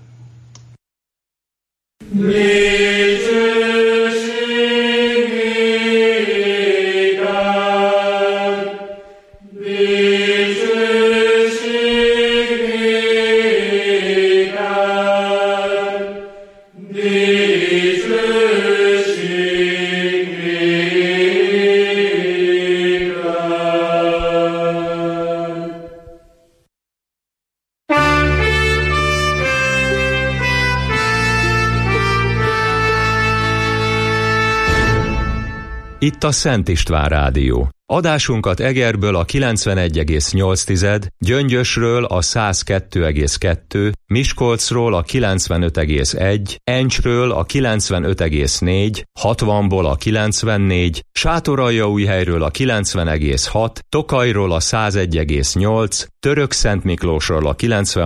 Itt a Szent István Rádió. Adásunkat Egerből a 91,8, Gyöngyösről a 102,2, Miskolcról a 95,1, Encsről a 95,4, 60-ból a 94, Sátoraljaújhelyről a 90,6, Tokajról a 101,8, Törökszentmiklósról a 90